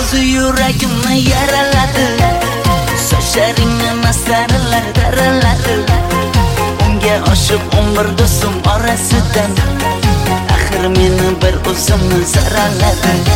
o'zi yuragimni yaraladi. Sochlaringni mastarlar taraladi. Unga oshiq 11 do'stim orasidan axir meni bir o'zimni zaraladi.